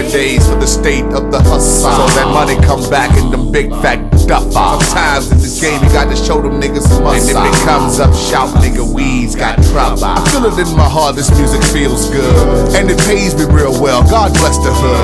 nowadays for the state of the hustle. So that money come back in them big fat duffers. Sometimes in this game you got to show them niggas some muscle. And if it comes up, shout nigga, we's got trouble. I feel it in my heart, this music feels good, and it pays me real well. God bless the hood.